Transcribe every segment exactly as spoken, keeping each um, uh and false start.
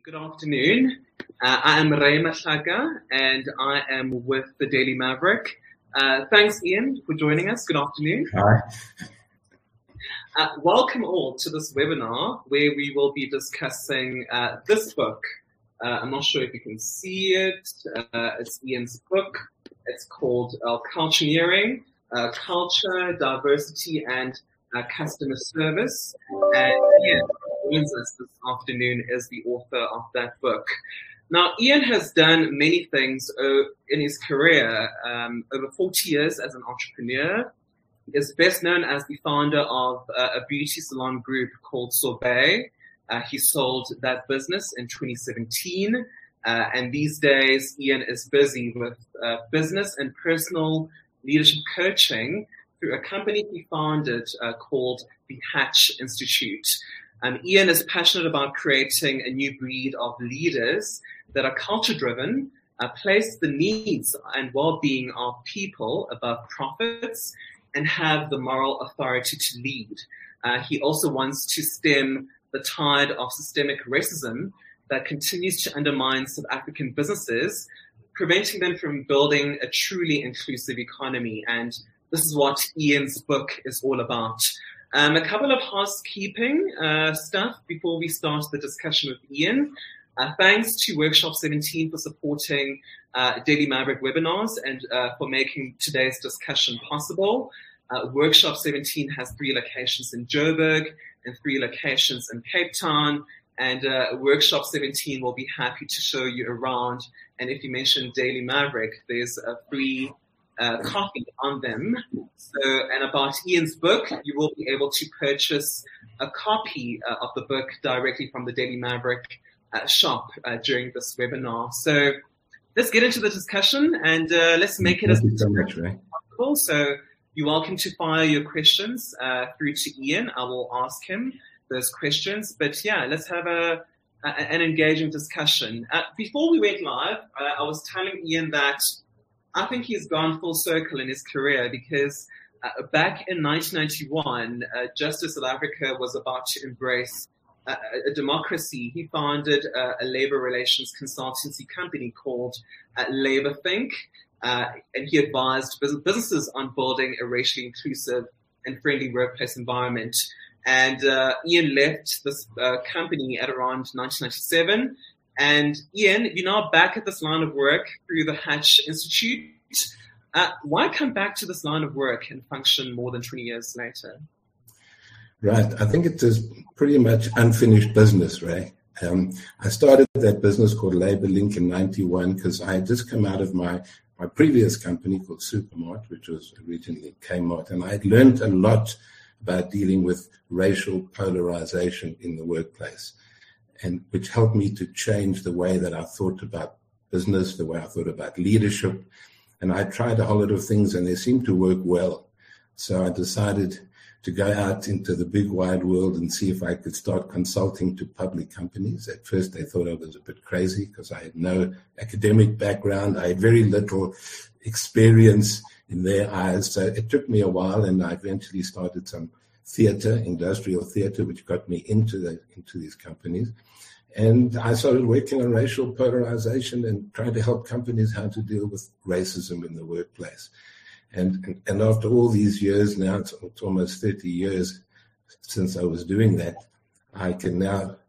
Good afternoon. Uh, I am Ray Mahlaga, and I am with the Daily Maverick. Uh, thanks, Ian, for joining us. Good afternoon. Hi. Uh, welcome all to this webinar where we will be discussing uh, this book. Uh, I'm not sure if you can see it. Uh, it's Ian's book. It's called uh, Cultureering, uh, Culture, Diversity, and uh, Customer Service. And Ian joins us this afternoon is the author of that book. Now, Ian has done many things uh, in his career, um, over forty years as an entrepreneur. He is best known as the founder of uh, a beauty salon group called Sorbet. Uh, he sold that business in twenty seventeen. Uh, and these days, Ian is busy with uh, business and personal leadership coaching through a company he founded uh, called the Hatch Institute. Um, Ian is passionate about creating a new breed of leaders that are culture-driven, uh, place the needs and well-being of people above profits, and have the moral authority to lead. Uh, he also wants to stem the tide of systemic racism that continues to undermine South African businesses, preventing them from building a truly inclusive economy. And this is what Ian's book is all about. Um, a couple of housekeeping uh, stuff before we start the discussion with Ian. Uh, thanks to Workshop seventeen for supporting uh, Daily Maverick webinars and uh, for making today's discussion possible. Uh, Workshop seventeen has three locations in Joburg and three locations in Cape Town. And uh, Workshop seventeen will be happy to show you around. And if you mention Daily Maverick, there's a free uh, copy on them. So, and about Ian's book, you will be able to purchase a copy uh, of the book directly from the Daily Maverick uh, shop uh, during this webinar. So let's get into the discussion and uh, let's make it as so much, Ray. possible. So you're welcome to fire your questions uh, through to Ian. I will ask him those questions. But yeah, let's have a, a an engaging discussion. Uh, before we went live, uh, I was telling Ian that I think he's gone full circle in his career because uh, back in nineteen ninety-one, uh, just as South Africa was about to embrace uh, a democracy, he founded uh, a labor relations consultancy company called uh, Labor Think, uh, and he advised businesses on building a racially inclusive and friendly workplace environment. And uh, Ian left this uh, company at around nineteen ninety-seven. And Ian, you're now back at this line of work through the Hatch Institute. Uh, why come back to this line of work and function more than twenty years later? Right. I think it is pretty much unfinished business, Ray. Um, I started that business called Labor Link in ninety-one because I had just come out of my, my previous company called Supermart, which was originally Kmart. And I had learned a lot about dealing with racial polarization in the workplace, and which helped me to change the way that I thought about business, the way I thought about leadership. And I tried a whole lot of things, and they seemed to work well. So I decided to go out into the big wide world and see if I could start consulting to public companies. At first, they thought I was a bit crazy because I had no academic background. I had very little experience in their eyes. So it took me a while, and I eventually started some theater, industrial theater, which got me into the, into these companies. And I started working on racial polarization and trying to help companies how to deal with racism in the workplace. And, and, and after all these years now, it's, it's almost thirty years since I was doing that, I can now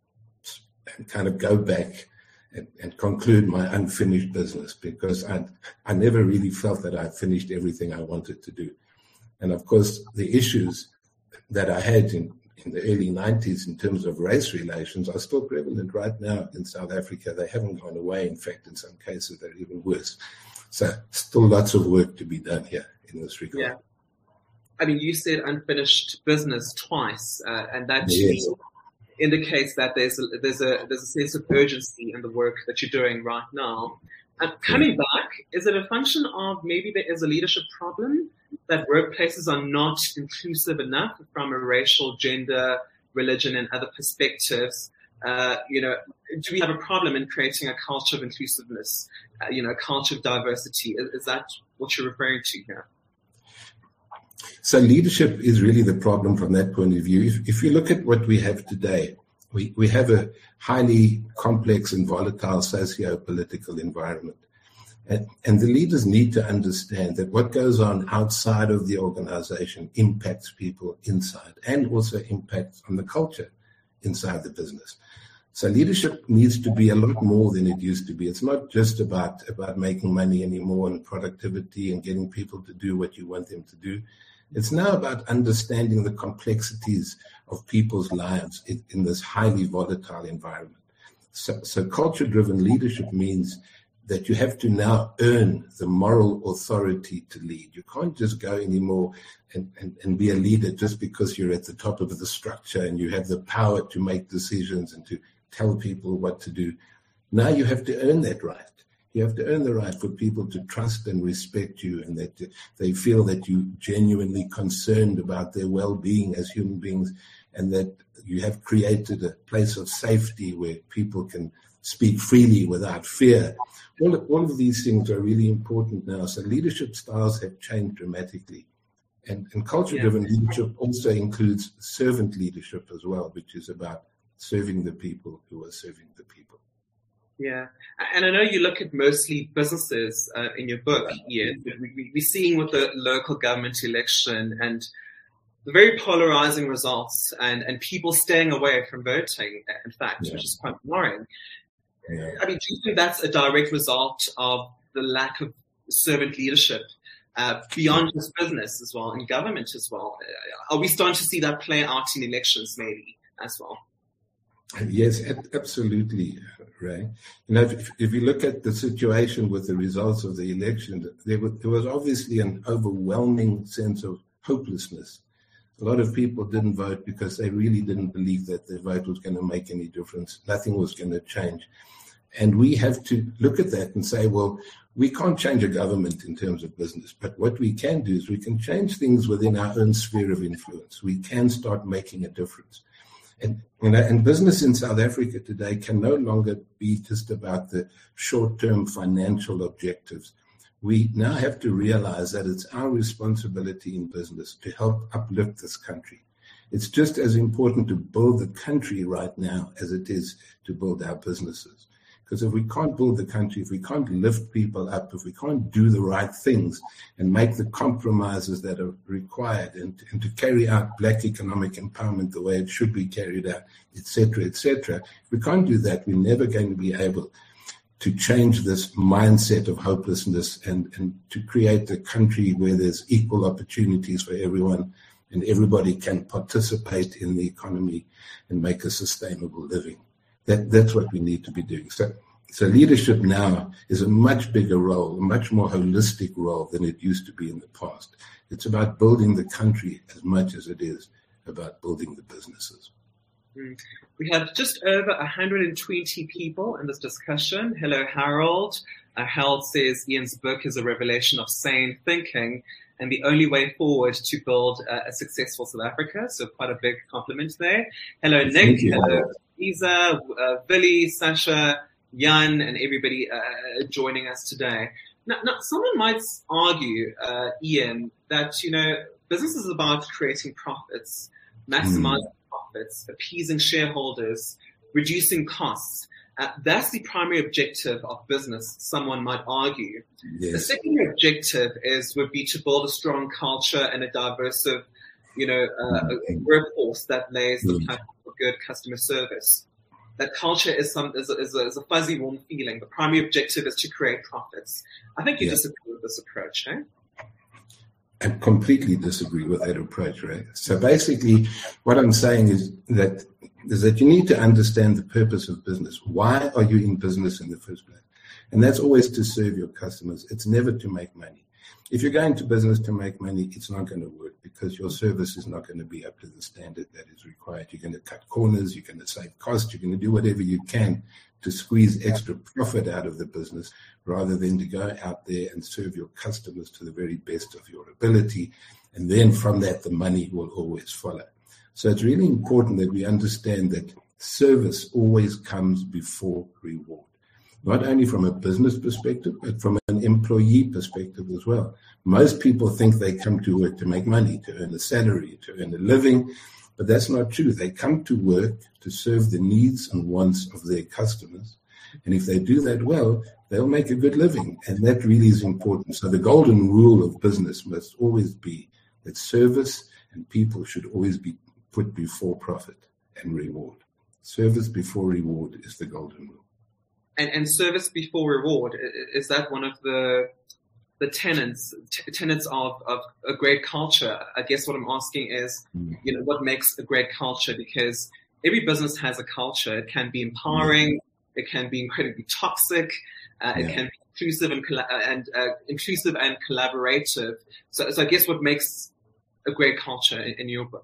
kind of go back and, and conclude my unfinished business because I I never really felt that I finished everything I wanted to do. And of course, the issues that I had in, in the early nineties in terms of race relations are still prevalent right now in South Africa. They haven't gone away. In fact, in some cases, they're even worse. So still lots of work to be done here in this regard. Yeah. I mean, you said unfinished business twice, uh, and that Yes. indicates that there's a, there's a there's a sense of urgency in the work that you're doing right now. And coming back, is it a function of maybe there is a leadership problem that workplaces are not inclusive enough from a racial, gender, religion, and other perspectives? Uh, you know, do we have a problem in creating a culture of inclusiveness, uh, you know, a culture of diversity? Is, is that what you're referring to here? So leadership is really the problem from that point of view. If, if you look at what we have today, We, we have a highly complex and volatile socio-political environment. And, and the leaders need to understand that what goes on outside of the organization impacts people inside and also impacts on the culture inside the business. So leadership needs to be a lot more than it used to be. It's not just about, about making money anymore and productivity and getting people to do what you want them to do. It's now about understanding the complexities of people's lives in, in this highly volatile environment. So, so culture-driven leadership means that you have to now earn the moral authority to lead. You can't just go anymore and, and, and be a leader just because you're at the top of the structure and you have the power to make decisions and to tell people what to do. Now you have to earn that right. You have to earn the right for people to trust and respect you and that they feel that you're genuinely concerned about their well-being as human beings and that you have created a place of safety where people can speak freely without fear. All of, all of these things are really important now. So leadership styles have changed dramatically. And, and culture-driven yeah. leadership also includes servant leadership as well, which is about serving the people who are serving the people. Yeah, and I know you look at mostly businesses uh, in your book, Ian. We, we're seeing with the local government election and the very polarizing results and, and people staying away from voting, in fact, yeah. which is quite worrying. Yeah. I mean, do you think that's a direct result of the lack of servant leadership uh, beyond just business as well and government as well? Are we starting to see that play out in elections maybe as well? Yes, absolutely, Ray. You know, if, if you look at the situation with the results of the election, there was, there was obviously an overwhelming sense of hopelessness. A lot of people didn't vote because they really didn't believe that their vote was going to make any difference. Nothing was going to change. And we have to look at that and say, well, we can't change a government in terms of business, but what we can do is we can change things within our own sphere of influence. We can start making a difference. And, you know, and business in South Africa today can no longer be just about the short-term financial objectives. We now have to realize that it's our responsibility in business to help uplift this country. It's just as important to build the country right now as it is to build our businesses. Because if we can't build the country, if we can't lift people up, if we can't do the right things and make the compromises that are required and, and to carry out black economic empowerment the way it should be carried out, et cetera, et cetera, if we can't do that, we're never going to be able to change this mindset of hopelessness and, and to create a country where there's equal opportunities for everyone and everybody can participate in the economy and make a sustainable living. That, that's what we need to be doing. So, so leadership now is a much bigger role, a much more holistic role than it used to be in the past. It's about building the country as much as it is about building the businesses. We have just over one hundred twenty people in this discussion. Hello, Harold. Uh, Harold says Ian's book is a revelation of sane thinking and the only way forward to build uh, a successful South Africa. So quite a big compliment there. Hello, Nick. Hello, Isa, uh, Billy, Sasha, Jan, and everybody uh, joining us today. Now, now someone might argue, uh, Ian, that, you know, business is about creating profits, maximizing mm. profits, appeasing shareholders, reducing costs. Uh, that's the primary objective of business, someone might argue. Yes. The secondary objective is would be to build a strong culture and a diverse, you know, uh, a workforce that lays the platform for good customer service. That culture is some is a, is, a, is a fuzzy, warm feeling. The primary objective is to create profits. I think you yes. disagree with this approach, eh? I completely disagree with that approach, right? So basically, what I'm saying is that is that you need to understand the purpose of business. Why are you in business in the first place? And that's always to serve your customers. It's never to make money. If you're going to business to make money, it's not going to work because your service is not going to be up to the standard that is required. You're going to cut corners, you're going to save costs, you're going to do whatever you can to squeeze extra profit out of the business rather than to go out there and serve your customers to the very best of your ability. And then from that, the money will always follow. So it's really important that we understand that service always comes before reward, not only from a business perspective, but from an employee perspective as well. Most people think they come to work to make money, to earn a salary, to earn a living, But that's not true. They come to work to serve the needs and wants of their customers. And if they do that well, they'll make a good living. And that really is important. So the golden rule of business must always be that service and people should always be put before profit and reward. Service before reward is the golden rule. And, and service before reward, is that one of the the tenets t- tenets of, of a great culture? I guess what I'm asking is, mm. you know, what makes a great culture? Because every business has a culture. It can be empowering. Yeah. It can be incredibly toxic. Uh, yeah. It can be inclusive and colla- and uh, inclusive and collaborative. So, so I guess what makes a great culture in, in your book?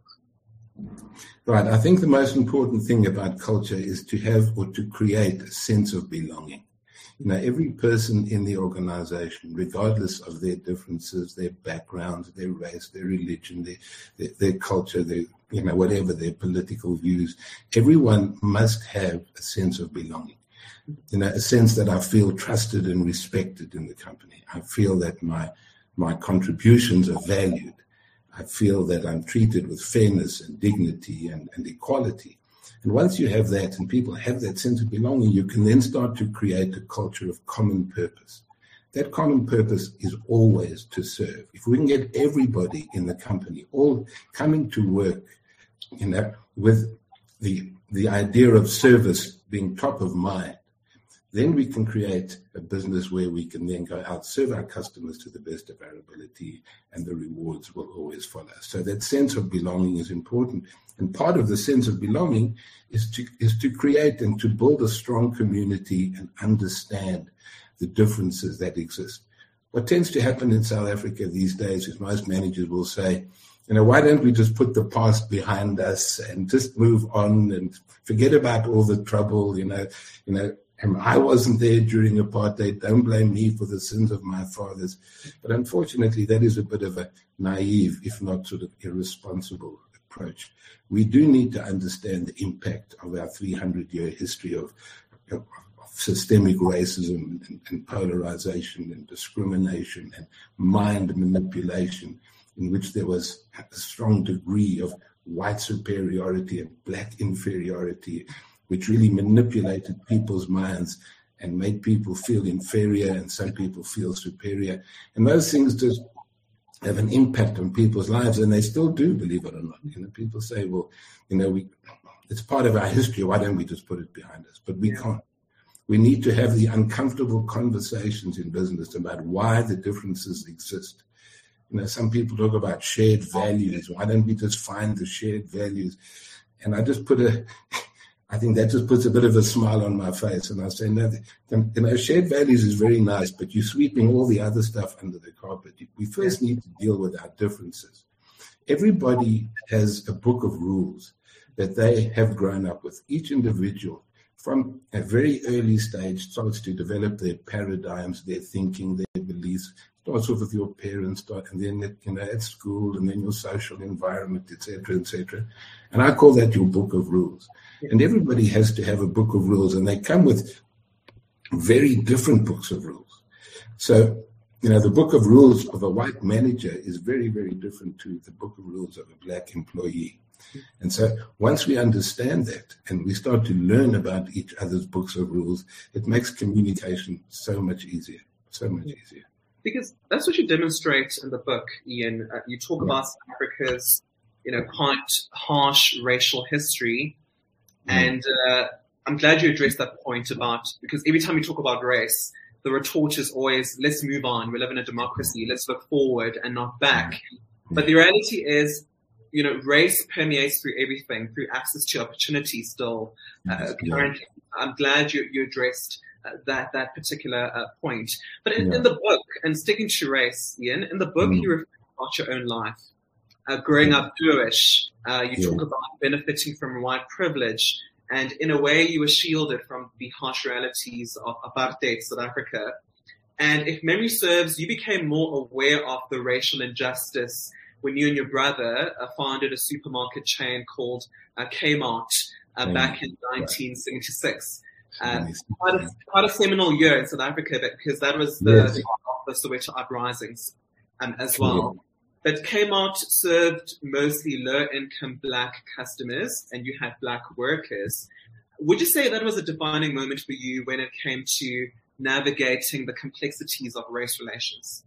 Right. I think the most important thing about culture is to have or to create a sense of belonging. You know, every person in the organization, regardless of their differences, their backgrounds, their race, their religion, their, their, their culture, their, you know, whatever their political views, everyone must have a sense of belonging. You know, a sense that I feel trusted and respected in the company. I feel that my my contributions are valued. I feel that I'm treated with fairness and dignity and, and equality. And once you have that and people have that sense of belonging, you can then start to create a culture of common purpose. That common purpose is always to serve. If we can get everybody in the company all coming to work, you know, with the the idea of service being top of mind, then we can create a business where we can then go out, serve our customers to the best of our ability, and the rewards will always follow. So that sense of belonging is important. And part of the sense of belonging is to is to create and to build a strong community and understand the differences that exist. What tends to happen in South Africa these days is most managers will say, you know, why don't we just put the past behind us and just move on and forget about all the trouble, you know, you know, and I wasn't there during apartheid. Don't blame me for the sins of my fathers. But unfortunately, that is a bit of a naive, if not sort of irresponsible approach. We do need to understand the impact of our three hundred year history of, of, of systemic racism and, and polarization and discrimination and mind manipulation, in which there was a strong degree of white superiority and black inferiority, which really manipulated people's minds and made people feel inferior and some people feel superior. And those things just have an impact on people's lives, and they still do, believe it or not. You know, people say, well, you know, we it's part of our history, why don't we just put it behind us? But we can't. We need to have the uncomfortable conversations in business about why the differences exist. You know, some people talk about shared values. Why don't we just find the shared values? And I just put a... I think that just puts a bit of a smile on my face. And I say, no, you know, shared values is very nice, but you're sweeping all the other stuff under the carpet. We first need to deal with our differences. Everybody has a book of rules that they have grown up with. Each individual, from a very early stage, starts to develop their paradigms, their thinking, their beliefs. Starts off with your parents, start, and then, you know, at school, and then your social environment, et cetera, et cetera. And I call that your book of rules. And everybody has to have a book of rules, and they come with very different books of rules. So, you know, the book of rules of a white manager is very, very different to the book of rules of a black employee. And so once we understand that and we start to learn about each other's books of rules, it makes communication so much easier, so much easier. Because that's what you demonstrate in the book, Ian. Uh, you talk yeah. about South Africa's, you know, quite harsh racial history. Mm. And uh, I'm glad you addressed that point about, because every time you talk about race, the retort is always, let's move on. We live in a democracy. Let's look forward and not back. Mm. But the reality is, you know, race permeates through everything, through access to opportunity still. Uh, yeah. Currently, I'm glad you, you addressed uh, that that particular uh, point. But in, yeah. in the book, and sticking to race, Ian, in the book, mm. you reflect about your own life. Uh, growing yeah. up Jewish, uh, you yeah. talk about benefiting from white privilege, and in a way, you were shielded from the harsh realities of apartheid South Africa. And if memory serves, you became more aware of the racial injustice when you and your brother uh, founded a supermarket chain called uh, Kmart uh, back in nineteen seventy-six. Uh, quite, a, quite a seminal year in South Africa, because that was the, yes. the, the Soweto uprisings um, as well. but Kmart served mostly low-income black customers, and you had black workers. Would you say that was a defining moment for you when it came to navigating the complexities of race relations?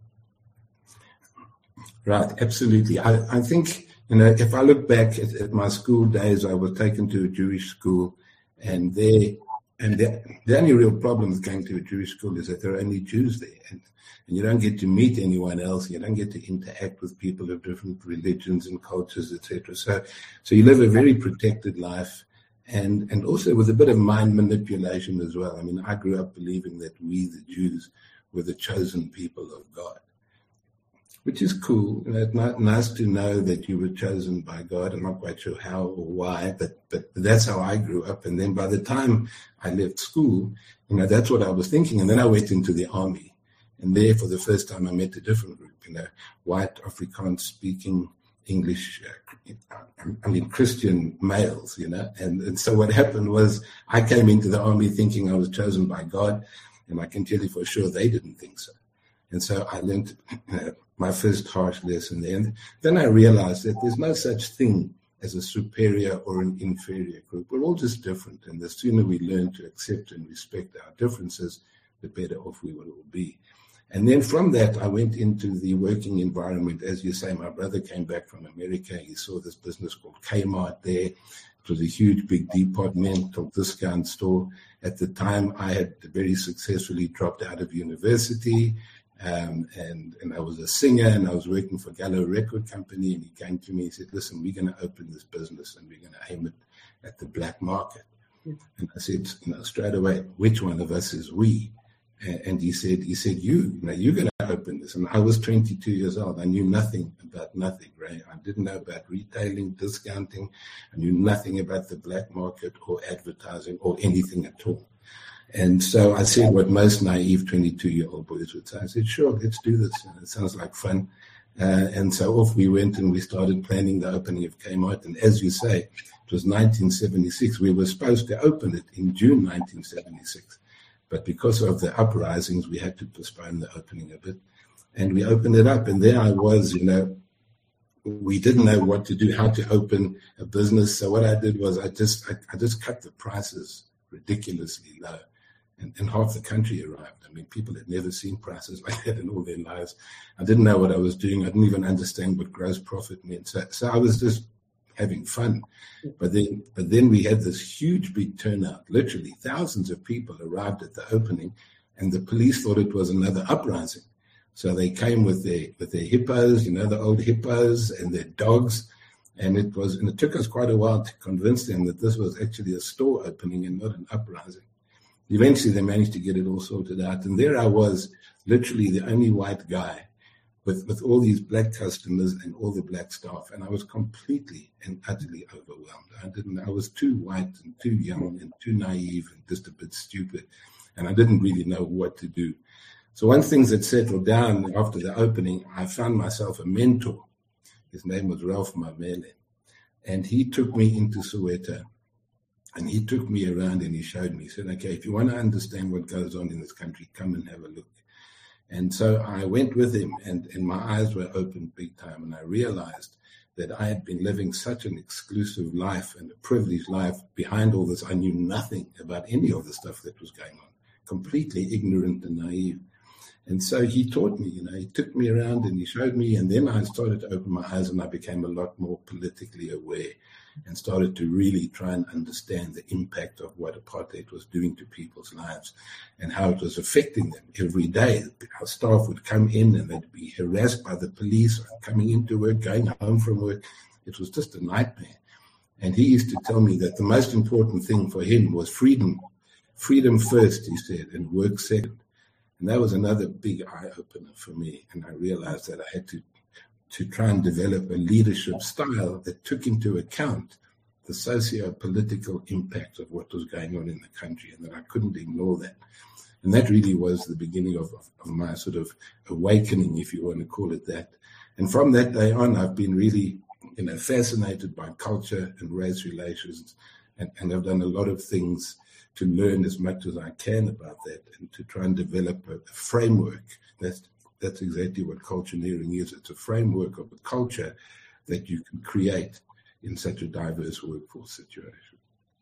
Right, absolutely. I, I think, you know, if I look back at, at my school days, I was taken to a Jewish school, and there, and the, the only real problem with going to a Jewish school is that there are only Jews there, and, and you don't get to meet anyone else. You don't get to interact with people of different religions and cultures, et cetera. So, so you live a very protected life, and and also with a bit of mind manipulation as well. I mean, I grew up believing that we, the Jews, were the chosen people of God, which is cool. You know, it's not nice to know that you were chosen by God. I'm not quite sure how or why, but but that's how I grew up. And then by the time I left school, you know, that's what I was thinking. And then I went into the army, and there for the first time I met a different group, you know, white Afrikaans-speaking English, uh, I mean Christian males, you know. And, and so what happened was I came into the army thinking I was chosen by God, and I can tell you for sure they didn't think so. And so I learned uh, my first harsh lesson there. And then I realized that there's no such thing as a superior or an inferior group. We're all just different. And the sooner we learn to accept and respect our differences, the better off we will all be. And then from that, I went into the working environment. As you say, my brother came back from America. He saw this business called Kmart there. It was a huge, big departmental discount store. At the time, I had very successfully dropped out of university. Um, and, and I was a singer, and I was working for Gallo Record Company, and he came to me and said, listen, we're going to open this business, and we're going to aim it at the black market. Yeah. And I said, you know, straight away, which one of us is we? And, and he said, he said, you, you know, you're going to open this. And I was twenty-two years old. I knew nothing about nothing, right? I didn't know about retailing, discounting. I knew nothing about the black market or advertising or anything at all. And so I said what most naive twenty-two-year-old boys would say. I said, sure, let's do this. It sounds like fun. Uh, and so off we went, and we started planning the opening of Kmart. And as you say, it was nineteen seventy-six. We were supposed to open it in June nineteen seventy-six. But because of the uprisings, we had to postpone the opening a bit. And we opened it up. And there I was, you know, we didn't know what to do, how to open a business. So what I did was I just I, I just cut the prices ridiculously low. And, and half the country arrived. I mean, people had never seen prices like that in all their lives. I didn't know what I was doing. I didn't even understand what gross profit meant. So, so I was just having fun. But then, but then we had this huge big turnout. Literally thousands of people arrived at the opening, and the police thought it was another uprising. So they came with their with their hippos, you know, the old hippos, and their dogs. And it was, and it took us quite a while to convince them that this was actually a store opening and not an uprising. Eventually, they managed to get it all sorted out. And there I was, literally the only white guy with, with all these black customers and all the black staff. And I was completely and utterly overwhelmed. I didn't, I was too white and too young and too naive and just a bit stupid. And I didn't really know what to do. So once things had settled down after the opening, I found myself a mentor. His name was Ralph Mamele. And he took me into Soweto. And he took me around and he showed me. He said, okay, if you want to understand what goes on in this country, come and have a look. And so I went with him, and, and my eyes were opened big time. And I realized that I had been living such an exclusive life and a privileged life. Behind all this, I knew nothing about any of the stuff that was going on, completely ignorant and naive. And so he taught me, you know, he took me around and he showed me. And then I started to open my eyes, and I became a lot more politically aware, and started to really try and understand the impact of what apartheid was doing to people's lives and how it was affecting them every day. Our staff would come in and they'd be harassed by the police, coming into work, going home from work. It was just a nightmare. And he used to tell me that the most important thing for him was freedom. Freedom first, he said, and work second. And that was another big eye-opener for me. And I realized that I had to to try and develop a leadership style that took into account the socio-political impact of what was going on in the country, and that I couldn't ignore that. And that really was the beginning of, of, of my sort of awakening, if you want to call it that. And from that day on, I've been really, you know, fascinated by culture and race relations, and, and I've done a lot of things to learn as much as I can about that, and to try and develop a, a framework that that's exactly what cultureneering is. It's a framework of a culture that you can create in such a diverse workforce situation.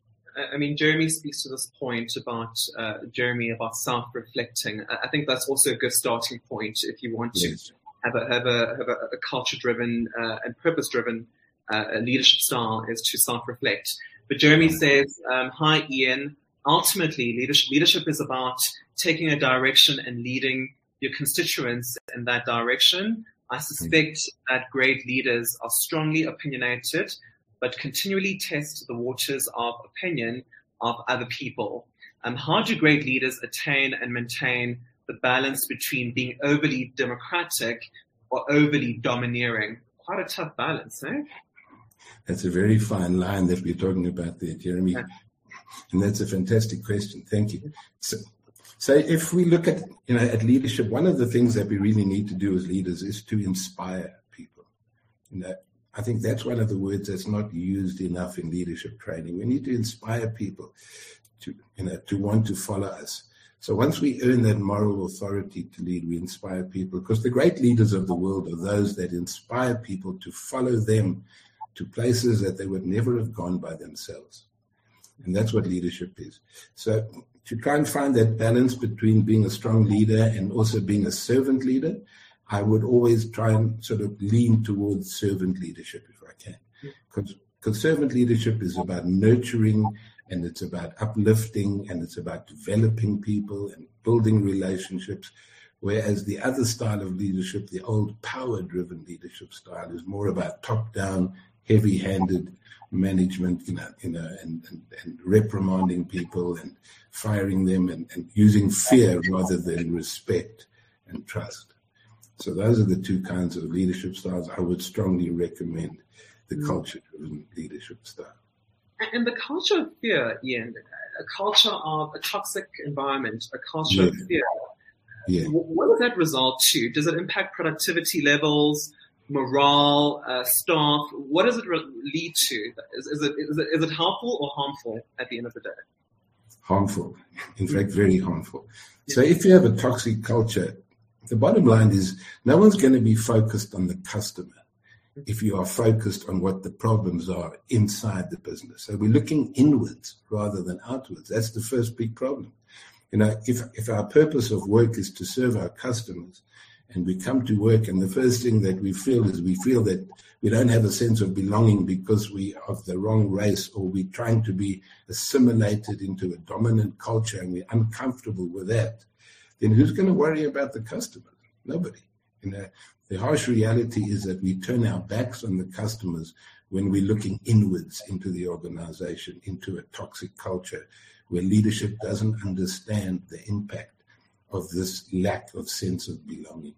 I mean, Jeremy speaks to this point about, uh, Jeremy, about self-reflecting. I think that's also a good starting point if you want to yes. have a have a, have a, a culture-driven uh, and purpose-driven uh, leadership style is to self-reflect. But Jeremy says, um, hi, Ian. Ultimately, leadership, leadership is about taking a direction and leading your constituents in that direction. I suspect that great leaders are strongly opinionated, but continually test the waters of opinion of other people. Um, how do great leaders attain and maintain the balance between being overly democratic or overly domineering? Quite a tough balance, eh? That's a very fine line that we're talking about there, Jeremy. Yeah. And that's a fantastic question. Thank you. So, so if we look at, you know, at leadership, one of the things that we really need to do as leaders is to inspire people. You know, I think that's one of the words that's not used enough in leadership training. We need to inspire people to, you know, to want to follow us. So once we earn that moral authority to lead, we inspire people, because the great leaders of the world are those that inspire people to follow them to places that they would never have gone by themselves. And that's what leadership is. So to try and find that balance between being a strong leader and also being a servant leader, I would always try and sort of lean towards servant leadership if I can. Because because servant leadership is about nurturing, and it's about uplifting, and it's about developing people and building relationships. Whereas the other style of leadership, the old power-driven leadership style, is more about top-down, heavy-handed management, you know, you know, and, and, and reprimanding people and firing them and, and using fear rather than respect and trust. So those are the two kinds of leadership styles I would strongly recommend, the mm. culture-driven leadership style. And the culture of fear, Ian, a culture of a toxic environment, a culture yeah. of fear, yeah. what does that result to? Does it impact productivity levels, morale, uh, staff? What does it re- lead to? Is, is, it, is, it, is it helpful or harmful at the end of the day? Harmful. In fact, very harmful. Yeah. So if you have a toxic culture, the bottom line is no one's going to be focused on the customer if you are focused on what the problems are inside the business. So we're looking inwards rather than outwards. That's the first big problem. You know, if if our purpose of work is to serve our customers, and we come to work and the first thing that we feel is we feel that we don't have a sense of belonging because we are of the wrong race, or we're trying to be assimilated into a dominant culture and we're uncomfortable with that, then who's going to worry about the customer? Nobody. You know, the harsh reality is that we turn our backs on the customers when we're looking inwards into the organization, into a toxic culture where leadership doesn't understand the impact of this lack of sense of belonging.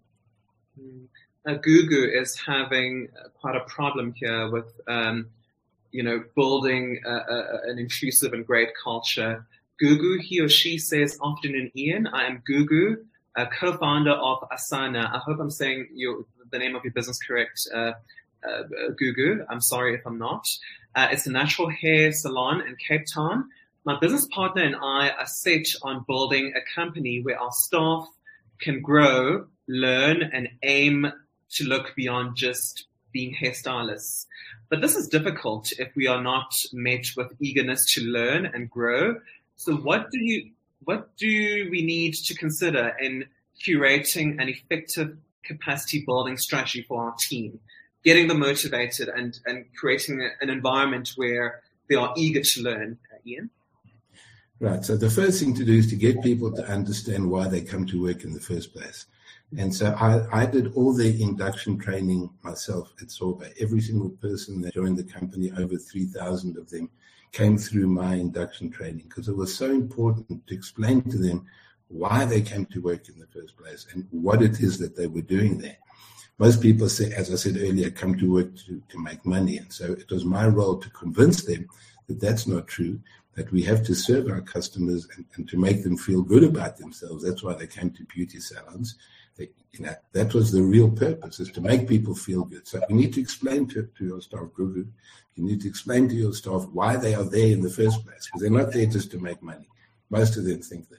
Uh, Google is having quite a problem here with, um, you know, building a, a, an inclusive and great culture. Gugu, he or she says, afternoon, Ian. I am Gugu, a co-founder of Asana. I hope I'm saying your, the name of your business correct, uh, uh, Gugu. I'm sorry if I'm not. Uh, it's a natural hair salon in Cape Town. My business partner and I are set on building a company where our staff can grow, learn, and aim to look beyond just being hairstylists. But this is difficult if we are not met with eagerness to learn and grow. So what do you, what do we need to consider in curating an effective capacity building strategy for our team, getting them motivated and, and creating a, an environment where they are eager to learn? Uh, Ian? Right. So the first thing to do is to get people to understand why they come to work in the first place. And so I, I did all the induction training myself at Sorba. Every single person that joined the company, over three thousand of them, came through my induction training because it was so important to explain to them why they came to work in the first place and what it is that they were doing there. Most people say, as I said earlier, come to work to, to make money. And so it was my role to convince them that that's not true, that we have to serve our customers and, and to make them feel good about themselves. That's why they came to beauty salons. They, you know, that was the real purpose, is to make people feel good. So you need to explain to, to your staff, Gugu, you need to explain to your staff why they are there in the first place, because they're not there just to make money. Most of them think that.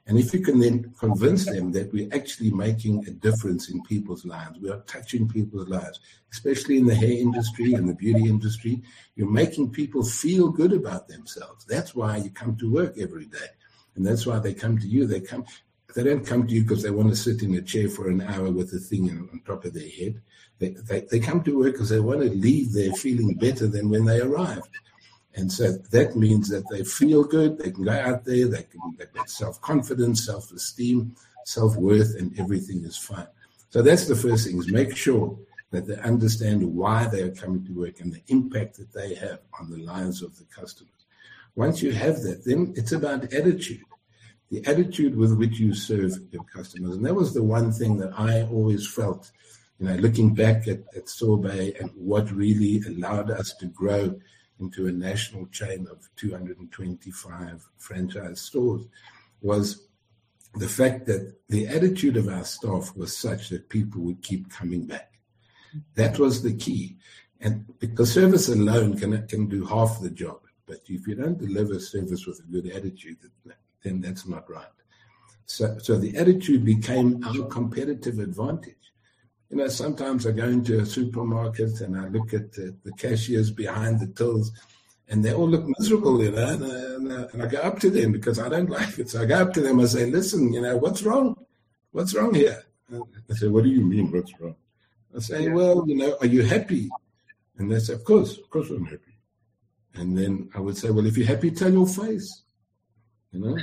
And if you can then convince them that we're actually making a difference in people's lives, we are touching people's lives, especially in the hair industry and the beauty industry, you're making people feel good about themselves. That's why you come to work every day. And that's why they come to you. They come, they don't come to you because they want to sit in a chair for an hour with a thing on top of their head. They, they, they come to work because they want to leave there feeling better than when they arrived. And so that means that they feel good, they can go out there, they can they've got self-confidence, self-esteem, self-worth, and everything is fine. So that's the first thing, is make sure that they understand why they are coming to work and the impact that they have on the lives of the customers. Once you have that, then it's about attitude, the attitude with which you serve your customers. And that was the one thing that I always felt, you know, looking back at, at Sorbet and what really allowed us to grow into a national chain of two hundred twenty-five franchise stores, was the fact that the attitude of our staff was such that people would keep coming back. That was the key. And because service alone can, can do half the job, but if you don't deliver service with a good attitude, then that's not right. So, so the attitude became our competitive advantage. You know, sometimes I go into a supermarket and I look at the, the cashiers behind the tills, and they all look miserable, you know, and, and, and I go up to them because I don't like it. So I go up to them and say, listen, you know, what's wrong? What's wrong here? And they say, what do you mean, what's wrong? I say, well, you know, are you happy? And they say, of course, of course I'm happy. And then I would say, well, if you're happy, tell your face, you know,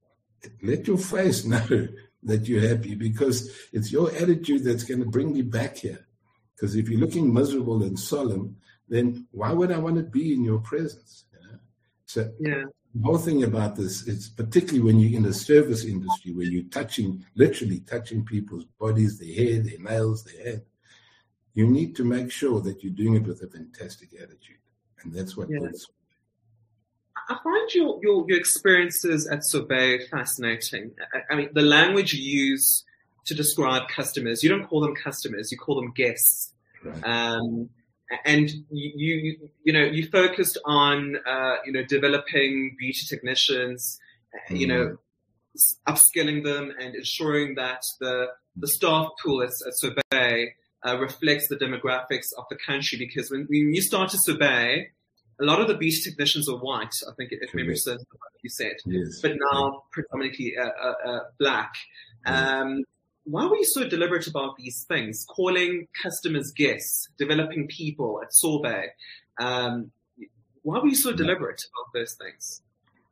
let your face know that you're happy, because it's your attitude that's going to bring me back here. Because if you're looking miserable and solemn, then why would I want to be in your presence? You know? So yeah. The whole thing about this is, particularly when you're in the service industry, where you're touching, literally touching people's bodies, their hair, their nails, their head, you need to make sure that you're doing it with a fantastic attitude. And that's what yeah. builds. I find your, your, your experiences at Sorbet fascinating. I, I mean, the language you use to describe customers, you don't call them customers, you call them guests. Right. Um, and you, you, you know, you focused on, uh, you know, developing beauty technicians, mm. you know, upskilling them and ensuring that the, the staff pool at, at Sorbet uh, reflects the demographics of the country. Because when, when you started Sorbet, a lot of the beauty technicians are white, I think, if memory serves what you said, yes. but now predominantly uh, uh, uh, black. Um, why were you so deliberate about these things? Calling customers guests, developing people at Sorbet. Um, why were you so deliberate about those things?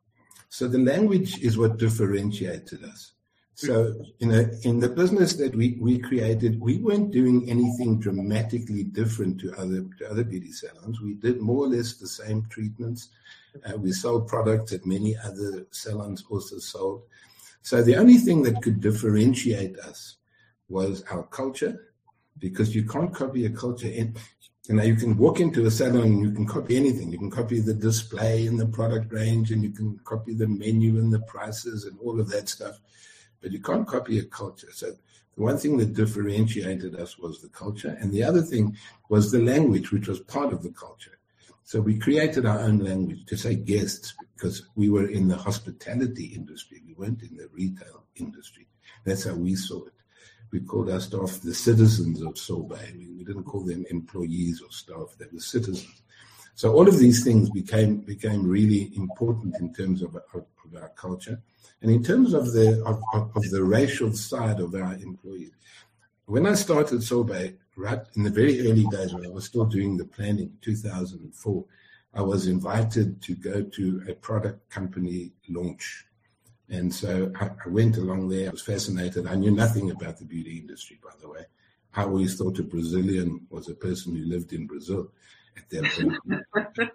So the language is what differentiated us. So, you know, in the business that we, we created, we weren't doing anything dramatically different to other to other beauty salons. We did more or less the same treatments. Uh, we sold products that many other salons also sold. So the only thing that could differentiate us was our culture, because you can't copy a culture. In, you know, you can walk into a salon and you can copy anything. You can copy the display and the product range, and you can copy the menu and the prices and all of that stuff. But you can't copy a culture. So the one thing that differentiated us was the culture. And the other thing was the language, which was part of the culture. So we created our own language to say guests, because we were in the hospitality industry. We weren't in the retail industry. That's how we saw it. We called our staff the citizens of Sorbet. We, we didn't call them employees or staff. They were citizens. So all of these things became became really important in terms of, of, of our culture. And in terms of the of, of, of the racial side of our employees, when I started Sorbet, right in the very early days when I was still doing the planning, two thousand four, I was invited to go to a product company launch. And so I, I went along there. I was fascinated. I knew nothing about the beauty industry, by the way. I always thought a Brazilian was a person who lived in Brazil at that point.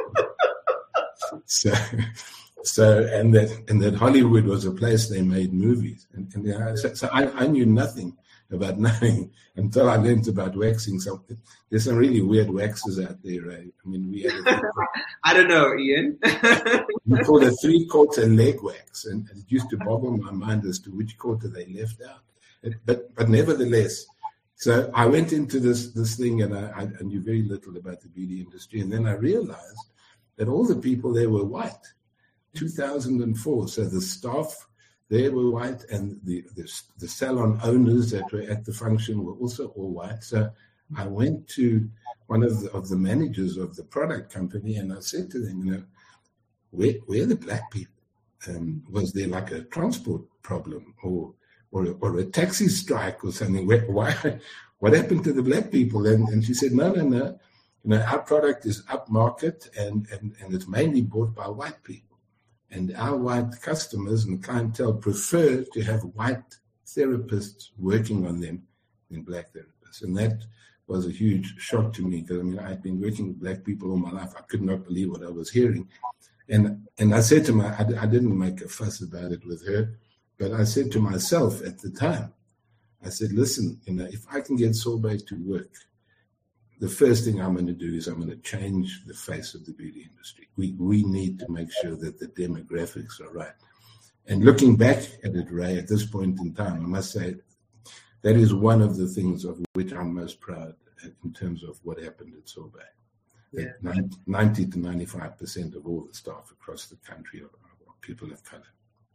so... So and that and that Hollywood was a place they made movies, and, and you know, so, so I, I knew nothing about nothing until I learned about waxing. So there's some really weird waxes out there, right? I mean, we had a I don't know, Ian. we called a three-quarter leg wax, and it used to boggle my mind as to which quarter they left out. But but nevertheless, so I went into this this thing, and I, I knew very little about the beauty industry, and then I realized that all the people there were white. two thousand four, so the staff there were white, and the, the the salon owners that were at the function were also all white. So I went to one of the, of the managers of the product company, and I said to them, you know, where, where are the black people? Um, was there like a transport problem or or, or a taxi strike or something? Where, why? What happened to the black people? And, and she said, no, no, no. You know, our product is upmarket, and, and, and it's mainly bought by white people. And our white customers and clientele prefer to have white therapists working on them than black therapists. And that was a huge shock to me, because, I mean, I'd been working with black people all my life. I could not believe what I was hearing. And and I said to my, I, I didn't make a fuss about it with her, but I said to myself at the time, I said, listen, you know, if I can get Sorbet to work, the first thing I'm going to do is I'm going to change the face of the beauty industry. We we need to make sure that the demographics are right. And looking back at it, Ray, at this point in time, I must say that is one of the things of which I'm most proud in terms of what happened at Sorbet. Yeah. ninety to ninety-five percent of all the staff across the country are, are people of color.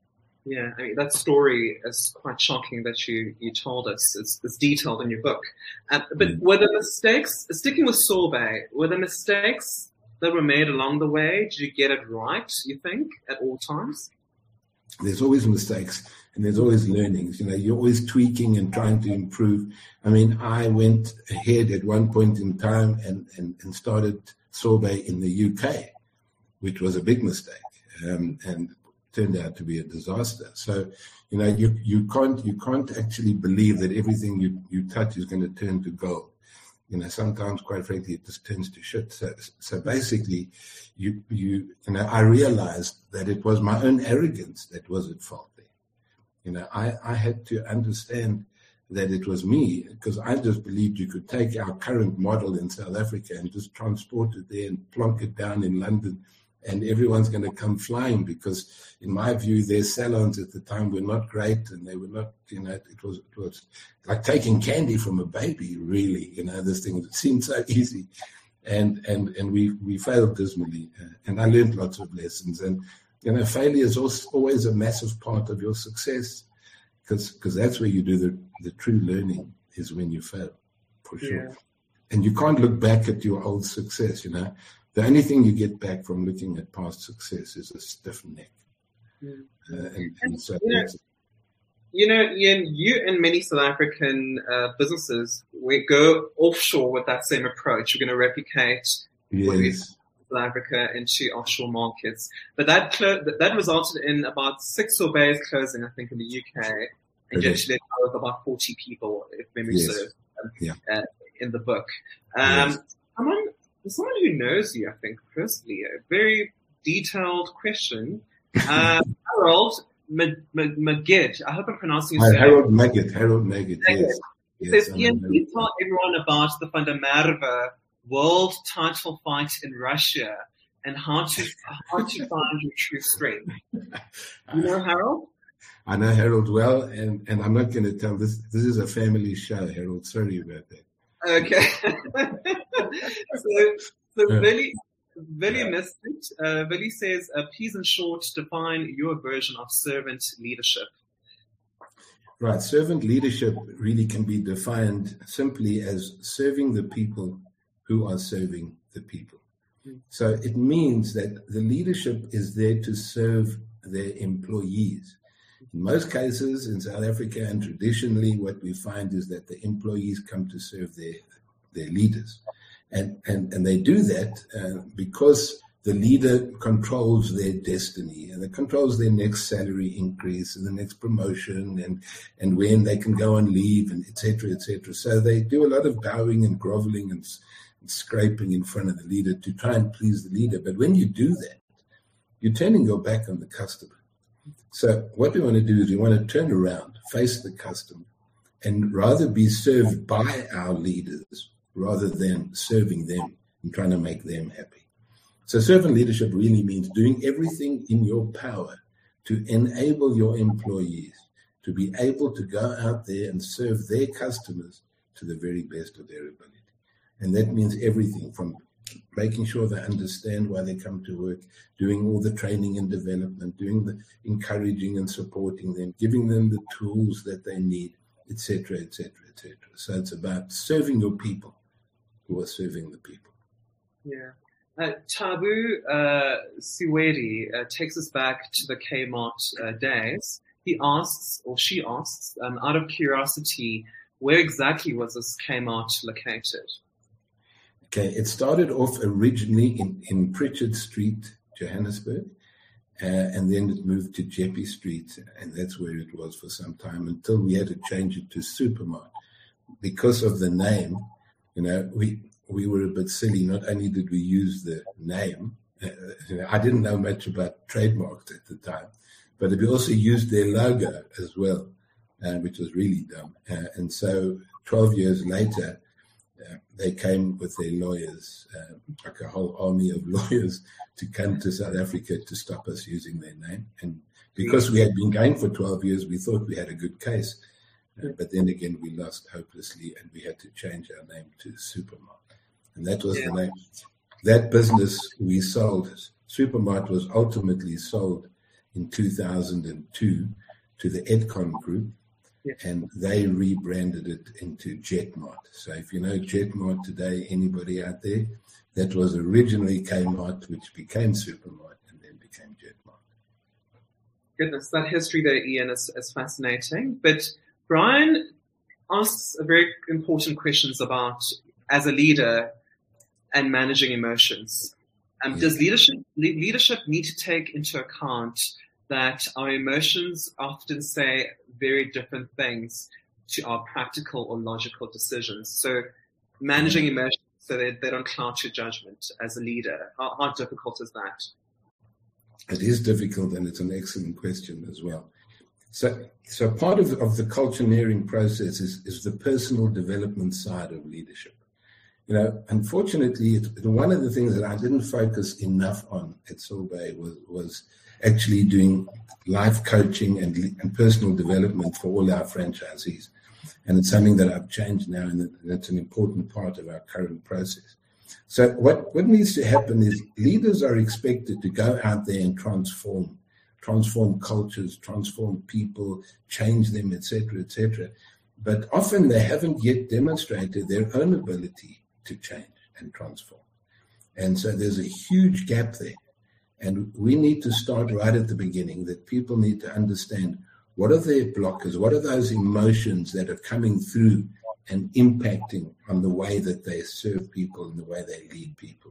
Yeah, I mean, that story is quite shocking that you, you told us. It's, it's detailed in your book. Uh, but mm. were the mistakes, sticking with Sorbet, were the mistakes that were made along the way, did you get it right, you think, at all times? There's always mistakes, and there's always learnings. You know, you're always tweaking and trying to improve. I mean, I went ahead at one point in time and, and, and started Sorbet in the U K, which was a big mistake, um, and turned out to be a disaster. So, you know, you you can't you can't actually believe that everything you, you touch is going to turn to gold. You know, sometimes, quite frankly, it just turns to shit. So, so basically, you, you, you know, I realized that it was my own arrogance that was at fault there. You know, I, I had to understand that it was me, because I just believed you could take our current model in South Africa and just transport it there and plonk it down in London, and everyone's going to come flying, because in my view, their salons at the time were not great, and they were not, you know, it was it was like taking candy from a baby, really. You know, this thing, it seemed so easy, and and and we we failed dismally, uh, and I learned lots of lessons. And you know, failure is also always a massive part of your success, because because that's where you do the the true learning, is when you fail, for sure. Yeah. And you can't look back at your old success. You know, the only thing you get back from looking at past success is a stiff neck. Mm. Uh, and, and so you, know, you know, Ian, you and many South African uh, businesses, we go offshore with that same approach. We're going to replicate yes. what we South Africa into offshore markets. But that clo- that resulted in about six Sorbets closing, I think, in the U K. And you actually let go of about forty people, if memory yes. serves, um, yeah. uh, in the book. Um, yes. Someone someone who knows you, I think, personally, a very detailed question. Uh, Harold Magid, I hope I'm pronouncing his name. Harold Magid, Harold Magid, yes. yes says, Ian, please tell everyone about the Van der Merwe world title fight in Russia and how to how to find your true strength. You know Harold? I know Harold well, and, and I'm not going to tell this. This is a family show, Harold. Sorry about that. Okay. so, so yeah. Billy, Billy yeah. missed it. Uh, Billy says, uh, please, in short, define your version of servant leadership. Right. Servant leadership really can be defined simply as serving the people who are serving the people. Mm. So it means that the leadership is there to serve their employees. In most cases in South Africa, and traditionally, what we find is that the employees come to serve their their leaders. And, and, and they do that uh, because the leader controls their destiny, and it controls their next salary increase and the next promotion, and, and when they can go on leave, and et cetera, et cetera. So they do a lot of bowing and groveling and, and scraping in front of the leader to try and please the leader. But when you do that, you're turning your back on the customer. So what we want to do is we want to turn around, face the customer, and rather be served by our leaders rather than serving them and trying to make them happy. So servant leadership really means doing everything in your power to enable your employees to be able to go out there and serve their customers to the very best of their ability. And that means everything from making sure they understand why they come to work, doing all the training and development, doing the encouraging and supporting them, giving them the tools that they need, et cetera, et cetera, et cetera. So it's about serving your people who are serving the people. Yeah. Uh, Tabu uh, Siwedi uh, takes us back to the Kmart uh, days. He asks, or she asks, um, out of curiosity, where exactly was this Kmart located? Okay, it started off originally in, in Pritchard Street, Johannesburg, uh, and then it moved to Jeppe Street, and that's where it was for some time until we had to change it to Supermart. Because of the name, you know, we we were a bit silly. Not only did we use the name, uh, you know, I didn't know much about trademarks at the time, but we also used their logo as well, uh, which was really dumb. Uh, and so twelve years later, Uh, they came with their lawyers, uh, like a whole army of lawyers, to come to South Africa to stop us using their name. And because we had been going for twelve years, we thought we had a good case. Uh, but then again, we lost hopelessly, and we had to change our name to Supermart. And that was yeah. the name. That business we sold, Supermart, was ultimately sold in two thousand two to the Edcon Group. Yeah. And they rebranded it into Jetmart. So if you know Jetmart today, anybody out there, that was originally Kmart, which became Supermart and then became Jetmart. Goodness, that history there, Ian, is, is fascinating. But Brian asks a very important questions about, as a leader and managing emotions. Um, yeah. Does leadership leadership need to take into account that our emotions often say very different things to our practical or logical decisions? So managing emotions so that they don't cloud your judgment as a leader, how, how difficult is that? It is difficult, and it's an excellent question as well. So so part of, of the cultureneering process is, is the personal development side of leadership. You know, unfortunately, it, one of the things that I didn't focus enough on at Sorbet was, was actually doing life coaching and, and personal development for all our franchisees. And it's something that I've changed now, and that's an important part of our current process. So what, what needs to happen is leaders are expected to go out there and transform, transform cultures, transform people, change them, et cetera, et cetera. But often they haven't yet demonstrated their own ability to change and transform. And so there's a huge gap there. And we need to start right at the beginning, that people need to understand what are their blockers, what are those emotions that are coming through and impacting on the way that they serve people and the way they lead people.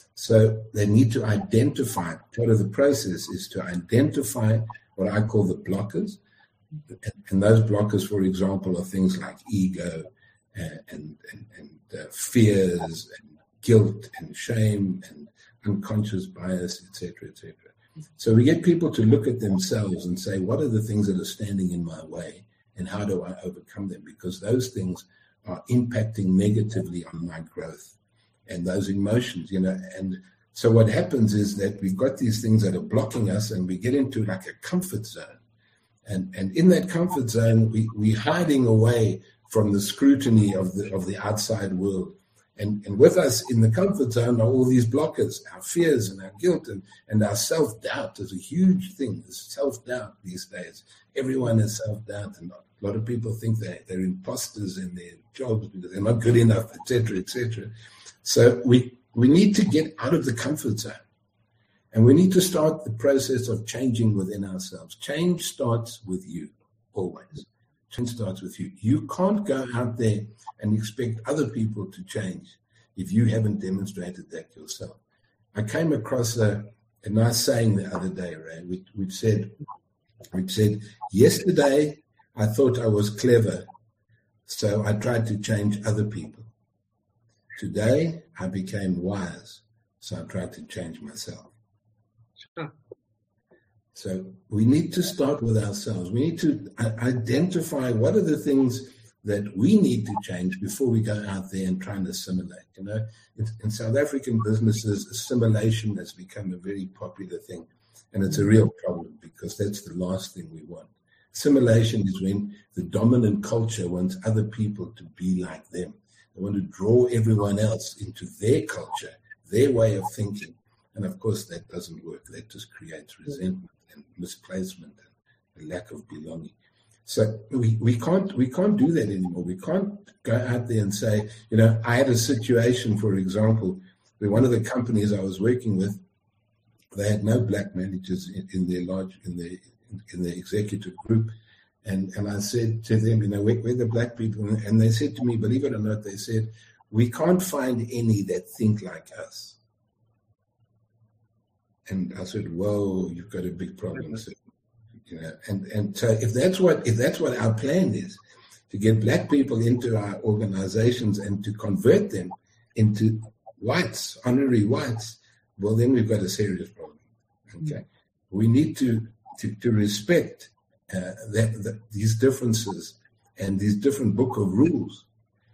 So they need to identify, part of the process is to identify what I call the blockers. And those blockers, for example, are things like ego and, and, and, and uh, fears and guilt and shame and unconscious bias, et cetera, et cetera. So we get people to look at themselves and say, what are the things that are standing in my way and how do I overcome them? Because those things are impacting negatively on my growth and those emotions, you know. And so what happens is that we've got these things that are blocking us and we get into like a comfort zone. And and in that comfort zone, we, we're hiding away from the scrutiny of the of the outside world. And, and with us in the comfort zone are all these blockers, our fears and our guilt and, and our self-doubt is a huge thing. There's self-doubt these days. Everyone has self-doubt, and a lot of people think they're, they're imposters in their jobs because they're not good enough, et cetera, et cetera. So we, we need to get out of the comfort zone. And we need to start the process of changing within ourselves. Change starts with you, always. Change starts with you. You can't go out there and expect other people to change if you haven't demonstrated that yourself. I came across a, a nice saying the other day, Ray, which, which said, which said, yesterday I thought I was clever, so I tried to change other people. Today I became wise, so I tried to change myself. Sure. So we need to start with ourselves. We need to identify what are the things that we need to change before we go out there and try and assimilate. You know, in, in South African businesses, assimilation has become a very popular thing, and it's a real problem because that's the last thing we want. Assimilation is when the dominant culture wants other people to be like them. They want to draw everyone else into their culture, their way of thinking. And of course, that doesn't work. That just creates resentment and misplacement and a lack of belonging. So we, we can't we can't do that anymore. We can't go out there and say, you know, I had a situation, for example, where one of the companies I was working with, they had no black managers in, in their large in their in their executive group, and and I said to them, you know, where, where are the black people? And they said to me, believe it or not, they said, we can't find any that think like us. And I said, whoa, you've got a big problem. So, you know, and, and so if that's what if that's what our plan is, to get black people into our organizations and to convert them into whites, honorary whites, well, then we've got a serious problem. Okay, mm-hmm. We need to to, to respect uh, that, that these differences and these different book of rules.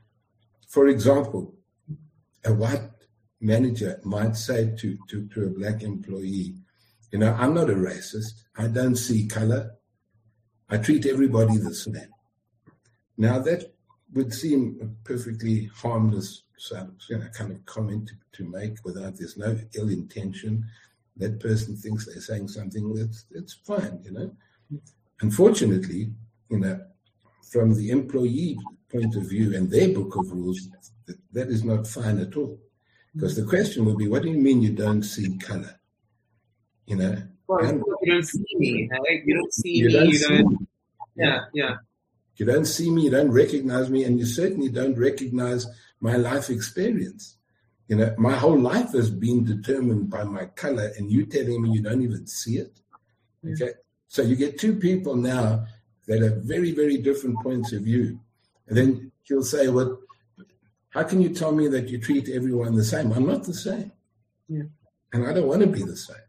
For example, a white manager might say to, to, to a black employee, you know, I'm not a racist. I don't see color. I treat everybody the same. Now, that would seem a perfectly harmless you know, kind of comment to, to make without there's no ill intention. That person thinks they're saying something that's, that's fine, you know. Unfortunately, you know, from the employee point of view and their book of rules, that, that is not fine at all. Because the question will be, what do you mean you don't see color? You know? Well, and, you don't see me, hey? You don't see you me, don't you see don't... Me. Yeah, yeah. You don't see me, you don't recognize me, and you certainly don't recognize my life experience. You know, my whole life has been determined by my color, and you telling me you don't even see it? Okay? Yeah. So you get two people now that have very, very different points of view. And then he'll say, well, how can you tell me that you treat everyone the same? I'm not the same. Yeah. And I don't want to be the same.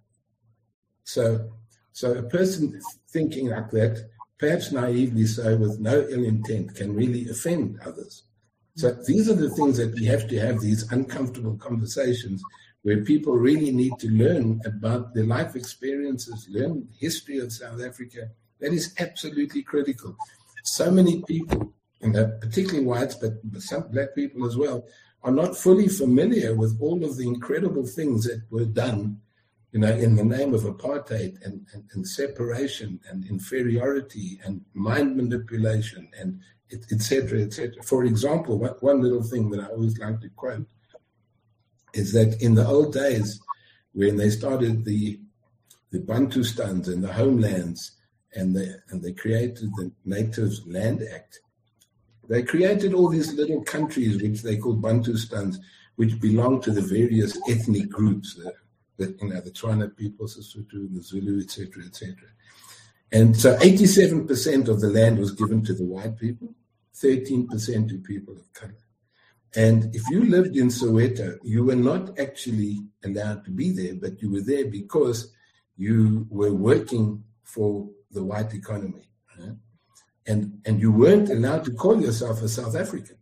So, so a person thinking like that, perhaps naively so, with no ill intent, can really offend others. So these are the things that we have to have, these uncomfortable conversations where people really need to learn about their life experiences, learn the history of South Africa. That is absolutely critical. So many people, and particularly whites, but some black people as well, are not fully familiar with all of the incredible things that were done, you know, in the name of apartheid and, and, and separation and inferiority and mind manipulation and et cetera, et cetera. For example, one, one little thing that I always like to quote is that in the old days, when they started the the Bantustans and the homelands, and they and they created the Natives Land Act, they created all these little countries which they called Bantustans, which belong to the various ethnic groups, the, the you know the Tswana people, Sesotho, the Zulu, et cetera, et cetera. And so eighty-seven percent of the land was given to the white people, thirteen percent to people of color. And if you lived in Soweto, you were not actually allowed to be there, but you were there because you were working for the white economy. Right? And, and you weren't allowed to call yourself a South African.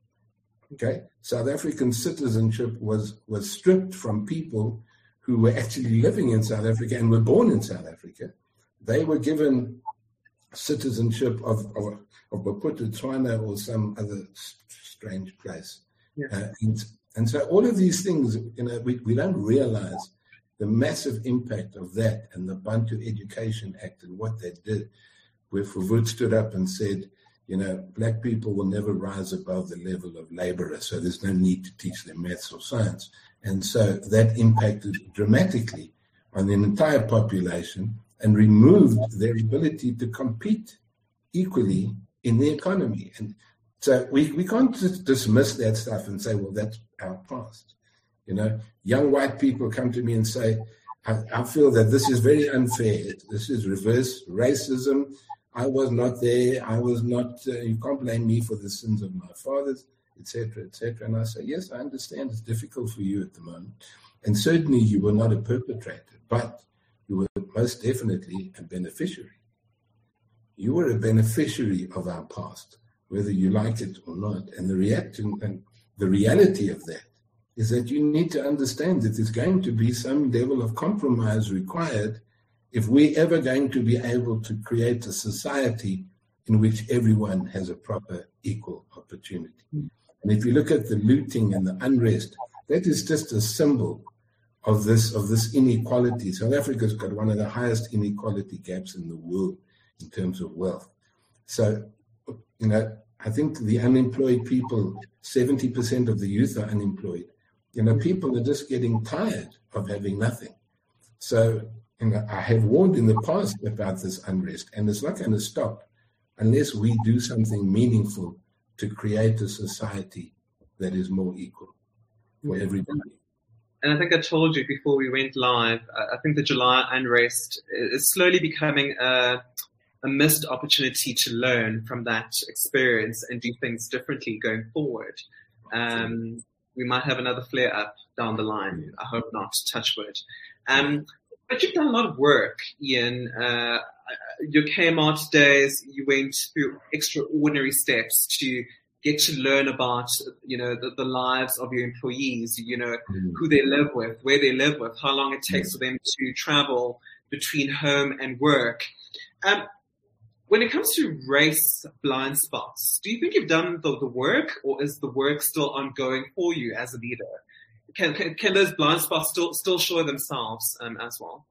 Okay? South African citizenship was, was stripped from people who were actually living in South Africa and were born in South Africa. They were given citizenship of, of, of Maputo, Tswana, or some other strange place. Yeah. Uh, and, and so all of these things, you know, we, we don't realize the massive impact of that and the Bantu Education Act and what they did, where Verwoerd stood up and said, you know, black people will never rise above the level of laborer, so there's no need to teach them maths or science. And so that impacted dramatically on the entire population and removed their ability to compete equally in the economy. And so we, we can't just dismiss that stuff and say, well, that's our past. You know, young white people come to me and say, I, I feel that this is very unfair. This is reverse racism. I was not there. I was not, uh, you can't blame me for the sins of my fathers, et cetera, et cetera. And I say, yes, I understand it's difficult for you at the moment. And certainly you were not a perpetrator, but you were most definitely a beneficiary. You were a beneficiary of our past, whether you like it or not. And the reaction and the reality of that is that you need to understand that there's going to be some level of compromise required if we're ever going to be able to create a society in which everyone has a proper equal opportunity. Mm. And if you look at the looting and the unrest that is just a symbol of this of this inequality. South Africa's got one of the highest inequality gaps in the world in terms of wealth. So, you know, I think the unemployed people, seventy percent of the youth are unemployed. You know, people are just getting tired of having nothing. So, you know, I have warned in the past about this unrest, and it's not going to stop unless we do something meaningful to create a society that is more equal for everybody. And I think I told you before we went live, I think the July unrest is slowly becoming a, a missed opportunity to learn from that experience and do things differently going forward. Um, we might have another flare up down the line. I hope not, touch wood. Um, but you've done a lot of work, Ian. Uh, your Kmart days, you went through extraordinary steps to get to learn about, you know, the, the lives of your employees, you know, mm. who they live with, where they live with, how long it takes mm. for them to travel between home and work. Um, when it comes to race blind spots, do you think you've done the, the work, or is the work still ongoing for you as a leader? Can can, can those blind spots still still show themselves um, as well?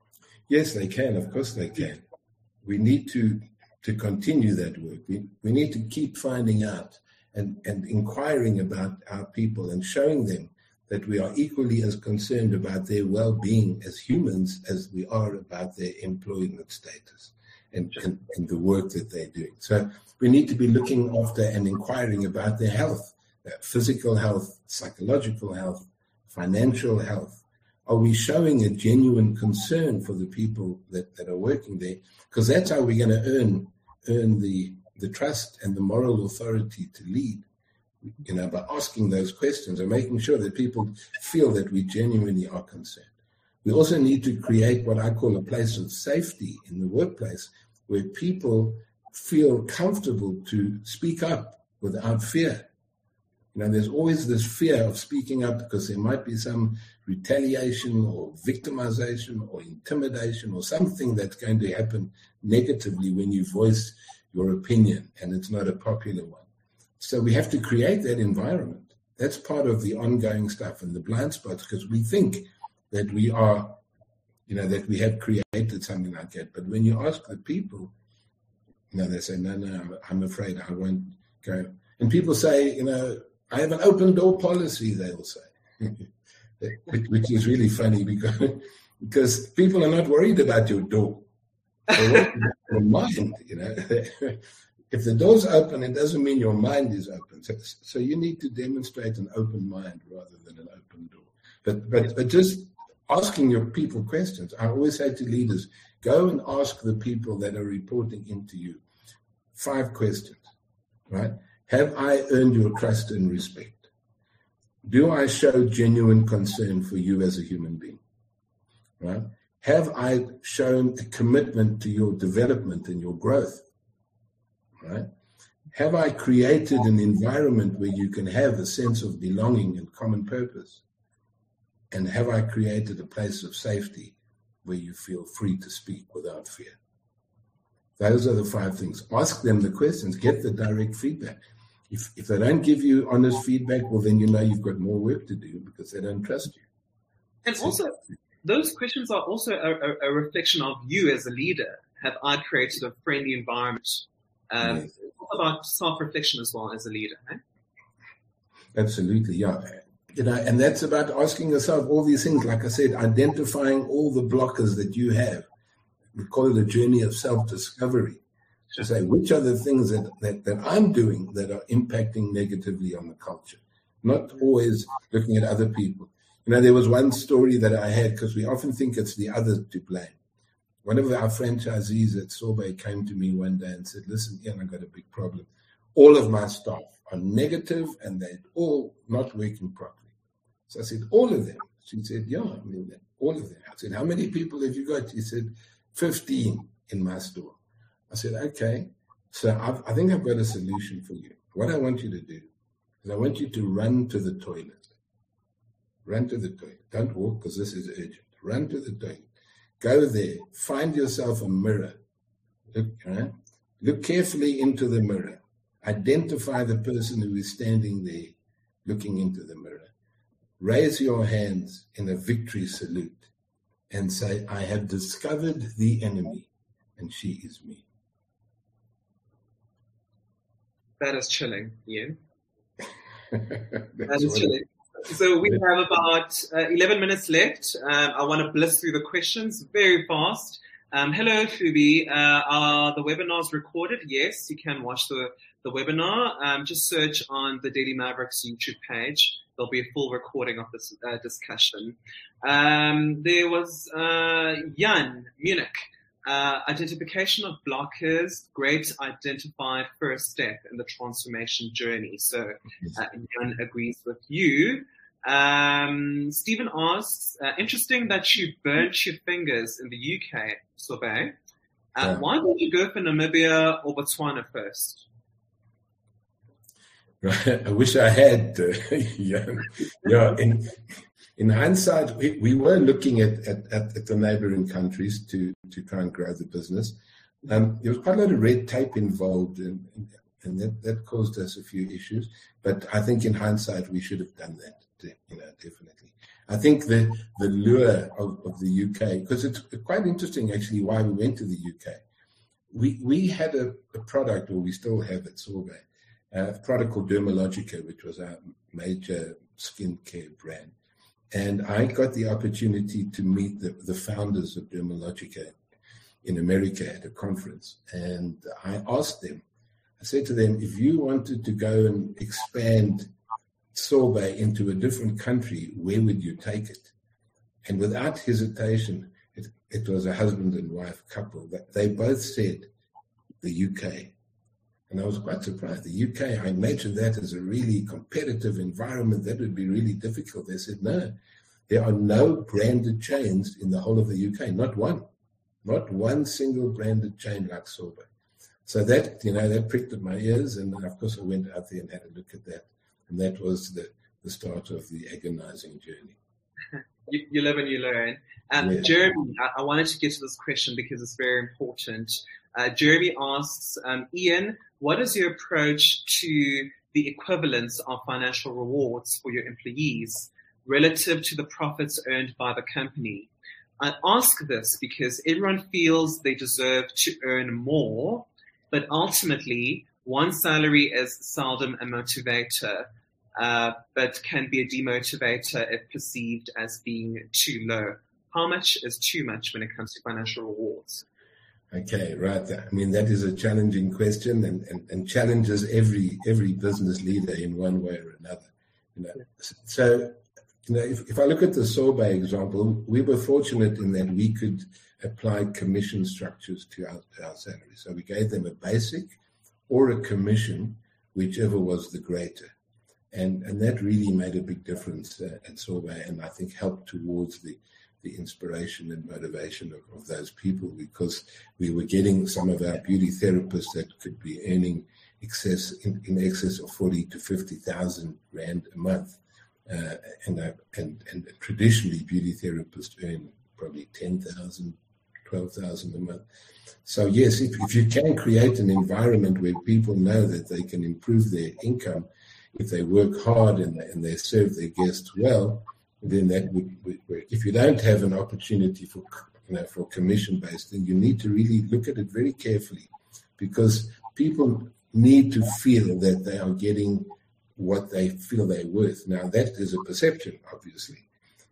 Yes, they can. Of course they can. We need to to continue that work. We we need to keep finding out and, and inquiring about our people and showing them that we are equally as concerned about their well-being as humans as we are about their employment status and, and, and the work that they're doing. So we need to be looking after and inquiring about their health, their physical health, psychological health, financial health. Are we showing a genuine concern for the people that, that are working there? Because that's how we're going to earn earn the the trust and the moral authority to lead, you know, by asking those questions and making sure that people feel that we genuinely are concerned. We also need to create what I call a place of safety in the workplace where people feel comfortable to speak up without fear. You know, there's always this fear of speaking up because there might be some retaliation or victimization or intimidation or something that's going to happen negatively when you voice your opinion and it's not a popular one. So we have to create that environment. That's part of the ongoing stuff and the blind spots, because we think that we are, you know, that we have created something like that. But when you ask the people, you know, they say, no, no, I'm afraid I won't go. And people say, you know, I have an open door policy, they'll say, which is really funny because, because people are not worried about your door. They're worried about your mind, you know. If the door's open, it doesn't mean your mind is open. So, so you need to demonstrate an open mind rather than an open door. But, but, but just asking your people questions. I always say to leaders, go and ask the people that are reporting into you five questions, right? Have I earned your trust and respect? Do I show genuine concern for you as a human being? Right? Have I shown a commitment to your development and your growth? Right? Have I created an environment where you can have a sense of belonging and common purpose? And have I created a place of safety where you feel free to speak without fear? Those are the five things. Ask them the questions, get the direct feedback. If if they don't give you honest feedback, well, then you know you've got more work to do because they don't trust you. And so, also, those questions are also a, a, a reflection of you as a leader. Have I created a friendly environment? Um, yes. It's about self-reflection as well as a leader. Eh? Absolutely, yeah. You know, and that's about asking yourself all these things. Like I said, identifying all the blockers that you have. We call it a journey of self-discovery. To say, which are the things that, that, that I'm doing that are impacting negatively on the culture? Not always looking at other people. You know, there was one story that I had, because we often think it's the others to blame. One of our franchisees at Sorbet came to me one day and said, listen, Ian, I've got a big problem. All of my staff are negative and they're all not working properly. So I said, all of them? She said, yeah, I mean, all of them. I said, how many people have you got? She said, fifteen in my store. I said, okay, so I've, I think I've got a solution for you. What I want you to do is I want you to run to the toilet. Run to the toilet. Don't walk because this is urgent. Run to the toilet. Go there. Find yourself a mirror. Look, right? Look carefully into the mirror. Identify the person who is standing there looking into the mirror. raise your hands in a victory salute and say, I have discovered the enemy, and she is me. That is chilling, Ian. That is chilling. So we have about uh, eleven minutes left. Um, I want to blitz through the questions very fast. Um, hello, Phoebe. Uh, are the webinars recorded? Yes, you can watch the, the webinar. Um, just search on the Daily Mavericks YouTube page. There'll be a full recording of this uh, discussion. Um, there was uh, Jan, Munich. Uh, identification of blockers, great identified first step in the transformation journey. So uh, Jan agrees with you. Um, Stephen asks, uh, interesting that you burnt your fingers in the U K, Sorbet. Uh, yeah. Why did you go for Namibia or Botswana first? Right. I wish I had. Uh, yeah, yeah. In, in hindsight, we, we were looking at, at, at the neighboring countries to, to try and grow the business. Um, there was quite a lot of red tape involved, and, and that, that caused us a few issues. But I think in hindsight, we should have done that. You know, definitely. I think the the lure of, of the U K, because it's quite interesting actually why we went to the U K. We we had a, a product, or we still have at Sorbet, a product called Dermalogica, which was our major skincare brand. And I got the opportunity to meet the, the founders of Dermalogica in America at a conference. And I asked them, I said to them, if you wanted to go and expand Sorbet into a different country, where would you take it? And without hesitation, it, it was a husband and wife couple. That they both said the U K. And I was quite surprised. The U K, I imagined that as a really competitive environment. That would be really difficult. They said, no, there are no branded chains in the whole of the U K. Not one. Not one single branded chain like Sorbet. So that, you know, that pricked at my ears. And of course, I went out there and had a look at that. And that was the, the start of the agonizing journey. You, you live and you learn. Um, yeah. Jeremy, I, I wanted to get to this question because it's very important. Uh, Jeremy asks, um, Ian, what is your approach to the equivalence of financial rewards for your employees relative to the profits earned by the company? I ask this because everyone feels they deserve to earn more, but ultimately one salary is seldom a motivator, uh, but can be a demotivator if perceived as being too low. How much is too much when it comes to financial rewards? Okay, right. I mean, that is a challenging question and, and, and challenges every every business leader in one way or another. You know, so you know, if, if I look at the Sorbet example, we were fortunate in that we could apply commission structures to our, to our salary. So we gave them a basic or a commission, whichever was the greater. And and that really made a big difference uh, at Sorbet, and I think helped towards the, the inspiration and motivation of, of those people, because we were getting some of our beauty therapists that could be earning excess in, in excess of forty to fifty thousand rand a month, uh, and, uh, and and traditionally beauty therapists earn probably ten thousand, twelve thousand a month. So yes, if, if you can create an environment where people know that they can improve their income if they work hard and, and they serve their guests well, then that would, would work. If you don't have an opportunity for, you know, for commission-based, then you need to really look at it very carefully, because people need to feel that they are getting what they feel they're worth. Now, that is a perception, obviously.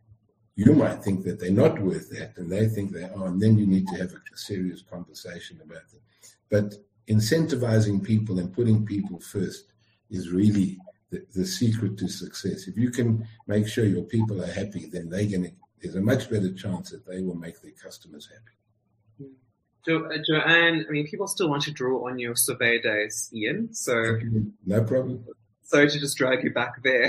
You might think that they're not worth that, and they think they are, and then you need to have a serious conversation about it. But incentivizing people and putting people first is really the, the secret to success. If you can make sure your people are happy, then they're going to, there's a much better chance that they will make their customers happy. So, uh, Joanne, I mean, people still want to draw on your survey days, Ian. So no problem. Sorry to just drag you back there.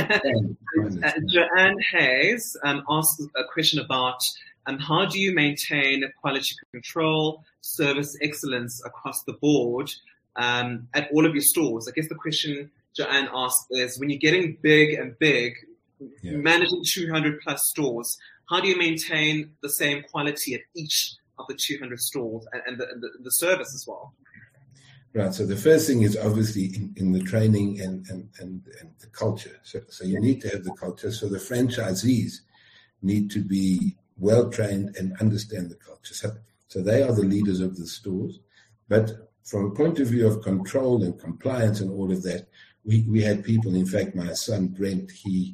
uh, Joanne Hayes um, asked a question about um, how do you maintain quality control, service excellence across the board um, at all of your stores? I guess the question Joanne asked is, when you're getting big and big, yeah. managing two hundred plus stores, how do you maintain the same quality at each of the two hundred stores and, and, the, and the, the service as well? Right. So the first thing is obviously in, in the training and, and, and, and the culture. So, so you need to have the culture. So the franchisees need to be well trained and understand the culture. So, so they are the leaders of the stores. But from a point of view of control and compliance and all of that, we, we had people, in fact, my son Brent, he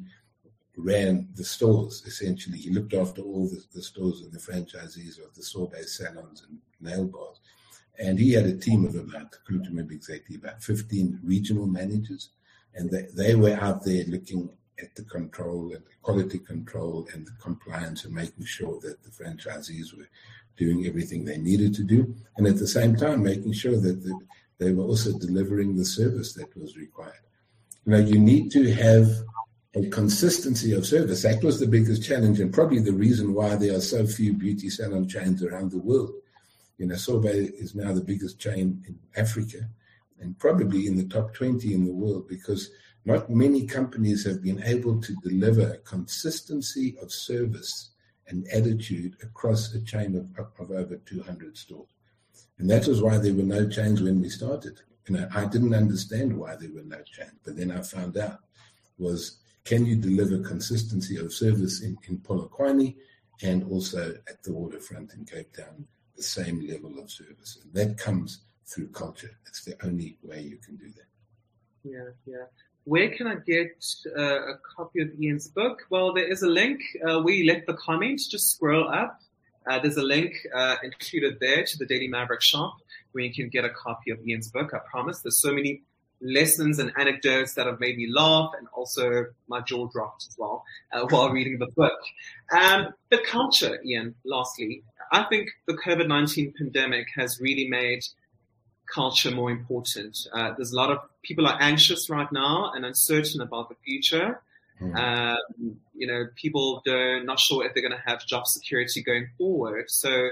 ran the stores, essentially. He looked after all the, the stores and the franchisees of the sorbet salons and nail bars. And he had a team of about, I couldn't remember exactly, about fifteen regional managers. And they, they were out there looking at the control and the quality control and the compliance and making sure that the franchisees were doing everything they needed to do. And at the same time, making sure that the, they were also delivering the service that was required. You know, you need to have a consistency of service. That was the biggest challenge and probably the reason why there are so few beauty salon chains around the world. You know, Sorbet is now the biggest chain in Africa and probably in the top twenty in the world because not many companies have been able to deliver a consistency of service and attitude across a chain of, of over two hundred stores. And that was why there were no chains when we started. You know, I didn't understand why there were no chains, but then I found out was, can you deliver consistency of service in, in Polokwane and also at the waterfront in Cape Town? The same level of service. And that comes through culture. It's the only way you can do that. Yeah, yeah. Where can I get uh, a copy of Ian's book? Well, there is a link. Uh, we left the comments. Just scroll up. Uh, there's a link uh, included there to the Daily Maverick shop where you can get a copy of Ian's book. I promise. There's so many lessons and anecdotes that have made me laugh and also my jaw dropped as well uh, while reading the book. Um, the culture, Ian, lastly. I think the COVID nineteen pandemic has really made culture more important. Uh, there's a lot of people are anxious right now and uncertain about the future. Mm. Um, you know, people are not sure if they're going to have job security going forward. So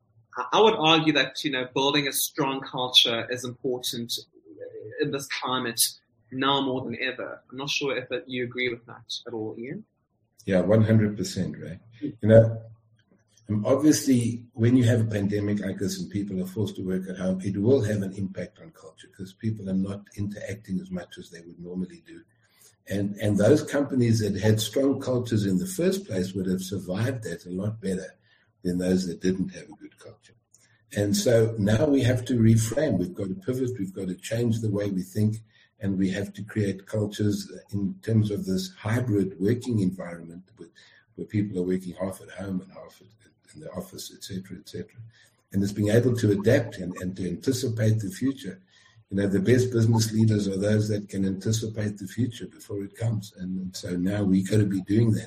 I would argue that, you know, building a strong culture is important in this climate now more than ever. I'm not sure if you agree with that at all, Ian. Yeah, one hundred percent, right? You know, Um, obviously, when you have a pandemic like this and people are forced to work at home, it will have an impact on culture because people are not interacting as much as they would normally do. And and those companies that had strong cultures in the first place would have survived that a lot better than those that didn't have a good culture. And so now we have to reframe. We've got to pivot. We've got to change the way we think. And we have to create cultures in terms of this hybrid working environment where, where people are working half at home and half at in the office, et cetera, et cetera. And it's being able to adapt and, and to anticipate the future. You know, the best business leaders are those that can anticipate the future before it comes. And, and so now we got to be doing that.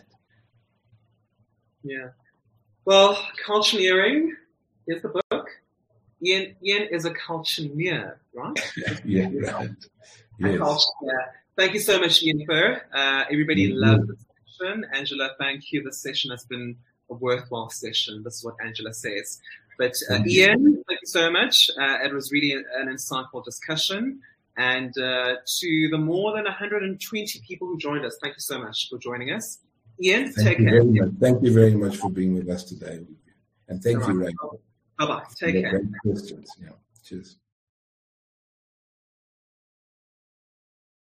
Yeah. Well, Cultureneering, here's the book. Ian, Ian is a cultureneer, right? Yeah, right. Yes. Culture. Thank you so much, Ian Furr. Uh, everybody mm-hmm. loved the session. Angela, thank you. The session has been a worthwhile session. This is what Angela says. But uh, Ian, thank you so much. Uh, it was really an insightful discussion. And uh, to the more than one hundred twenty people who joined us, thank you so much for joining us. Ian, thank take you care. Very much. Thank you very much for being with us today. And thank All you, right. Ray. Bye-bye. Take care. Great questions. Yeah. Cheers.